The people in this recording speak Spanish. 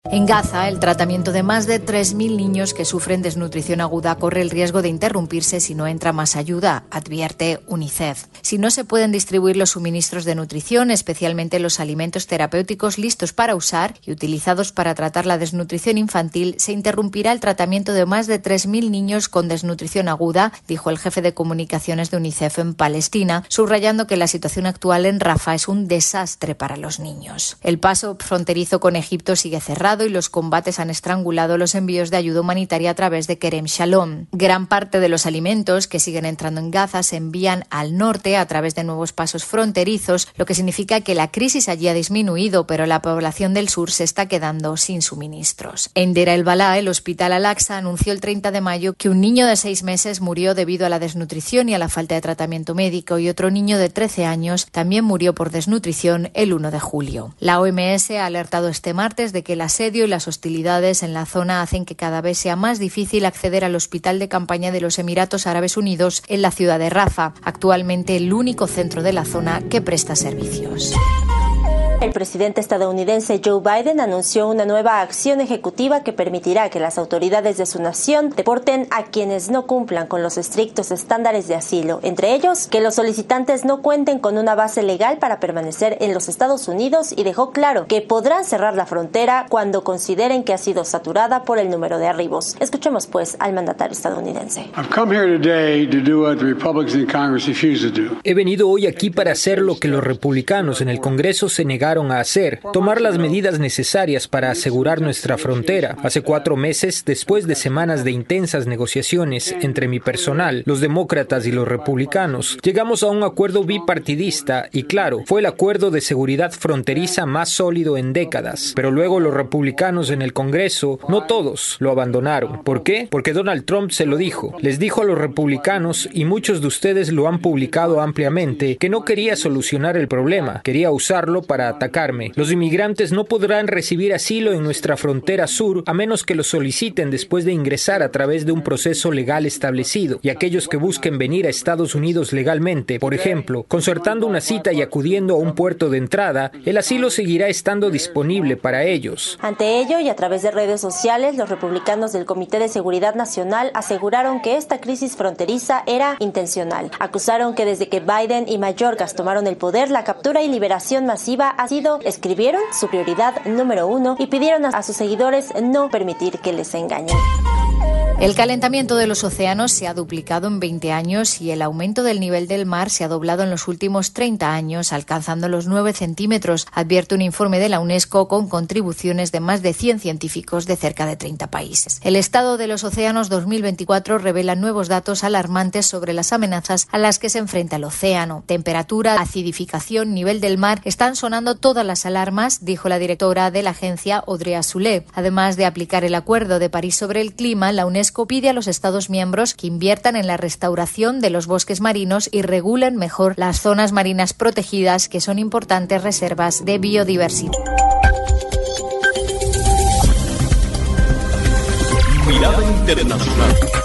En Gaza, el tratamiento de más de 3.000 niños que sufren desnutrición aguda corre el riesgo de interrumpirse si no entra más ayuda, advierte UNICEF. Si no se pueden distribuir los suministros de nutrición, especialmente los alimentos terapéuticos listos para usar y utilizados para tratar la desnutrición infantil, se interrumpirá el tratamiento de más de 3.000 niños con desnutrición aguda, dijo el jefe de comunicaciones de UNICEF en Palestina, subrayando que la situación actual en Rafah es un desastre para los niños. El paso fronterizo con Egipto sigue cerrado y los combates han estrangulado los envíos de ayuda humanitaria a través de Kerem Shalom. Gran parte de los alimentos que siguen entrando en Gaza se envían al norte a través de nuevos pasos fronterizos, lo que significa que la crisis allí ha disminuido, pero la población del sur se está quedando sin suministros. En Deir el-Balá, el hospital Al-Aqsa anunció el 30 de mayo que un niño de 6 meses murió debido a la desnutrición y a la falta de tratamiento médico, y otro niño de 13 años también murió por desnutrición el 1 de julio. La OMS ha alertado este martes de que el asedio y las hostilidades en la zona hacen que cada vez sea más difícil acceder al hospital de campaña de los Emiratos Árabes Unidos en la ciudad de Rafah, actualmente el único centro de la zona que presta servicios. El presidente estadounidense Joe Biden anunció una nueva acción ejecutiva que permitirá que las autoridades de su nación deporten a quienes no cumplan con los estrictos estándares de asilo, entre ellos que los solicitantes no cuenten con una base legal para permanecer en los Estados Unidos, y dejó claro que podrán cerrar la frontera cuando consideren que ha sido saturada por el número de arribos. Escuchemos pues al mandatario estadounidense. He venido hoy aquí para hacer lo que los republicanos en el Congreso se negaron a hacer, tomar las medidas necesarias para asegurar nuestra frontera. Hace 4 meses, después de semanas de intensas negociaciones entre mi personal, los demócratas y los republicanos, llegamos a un acuerdo bipartidista y, claro, fue el acuerdo de seguridad fronteriza más sólido en décadas. Pero luego los republicanos en el Congreso, no todos, lo abandonaron. ¿Por qué? Porque Donald Trump se lo dijo. Les dijo a los republicanos, y muchos de ustedes lo han publicado ampliamente, que no quería solucionar el problema, quería usarlo para atacarme. Los inmigrantes no podrán recibir asilo en nuestra frontera sur a menos que lo soliciten después de ingresar a través de un proceso legal establecido, y aquellos que busquen venir a Estados Unidos legalmente, por ejemplo, concertando una cita y acudiendo a un puerto de entrada, el asilo seguirá estando disponible para ellos. Ante ello, y a través de redes sociales, los republicanos del Comité de Seguridad Nacional aseguraron que esta crisis fronteriza era intencional. Acusaron que desde que Biden y Mayorkas tomaron el poder, la captura y liberación masiva ha sido, escribieron, su prioridad número 1, y pidieron a sus seguidores no permitir que les engañen. El calentamiento de los océanos se ha duplicado en 20 años y el aumento del nivel del mar se ha doblado en los últimos 30 años, alcanzando los 9 centímetros, advierte un informe de la UNESCO con contribuciones de más de 100 científicos de cerca de 30 países. El estado de los océanos 2024 revela nuevos datos alarmantes sobre las amenazas a las que se enfrenta el océano. Temperatura, acidificación, nivel del mar, están sonando todas las alarmas, dijo la directora de la agencia, Audrey Azoulay. Además de aplicar el Acuerdo de París sobre el clima, la UNESCO pide a los Estados miembros que inviertan en la restauración de los bosques marinos y regulen mejor las zonas marinas protegidas, que son importantes reservas de biodiversidad. Mirada Internacional.